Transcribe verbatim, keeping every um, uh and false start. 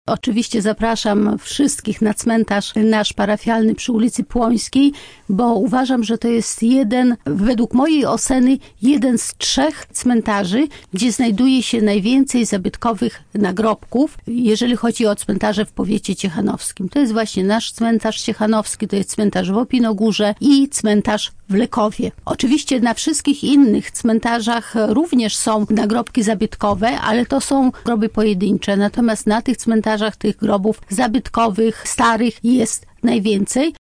Oczywiście zapraszam wszystkich na cmentarz nasz parafialny przy ulicy Płońskiej, bo uważam, że to jest jeden, według mojej oceny, jeden z trzech cmentarzy, gdzie znajduje się najwięcej zabytkowych nagrobków, jeżeli chodzi o cmentarze w powiecie ciechanowskim. To jest właśnie nasz cmentarz ciechanowski, to jest cmentarz w Opinogórze i cmentarz w Lekowie. Oczywiście na wszystkich innych cmentarzach również są nagrobki zabytkowe, ale to są groby pojedyncze. Natomiast na tych cmentarzach tych grobów zabytkowych, starych jest najwięcej.